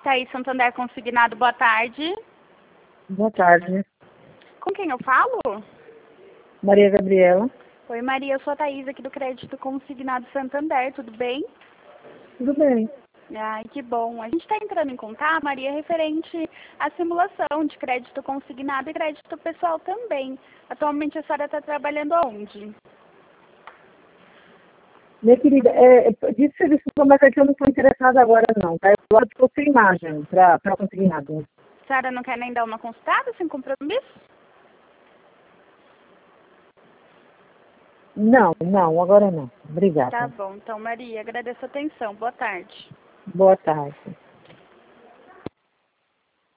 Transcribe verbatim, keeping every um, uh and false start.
Itaí Santander Consignado, boa tarde. Boa tarde. Com quem eu falo? Maria Gabriela. Oi, Maria, eu sou a Thaís aqui do Crédito Consignado Santander, tudo bem? Tudo bem. Ai, que bom. A gente está entrando em contato, Maria, referente à simulação de crédito consignado e crédito pessoal também. Atualmente a senhora está trabalhando aonde? Minha querida, é, é, de serviço, mas é que eu não estou interessada agora não, tá? Eu estou sem imagem para conseguir nada. A senhora não quer nem dar uma consultada sem compromisso? Não, não, agora não. Obrigada. Tá bom. Então, Maria, agradeço a atenção. Boa tarde. Boa tarde.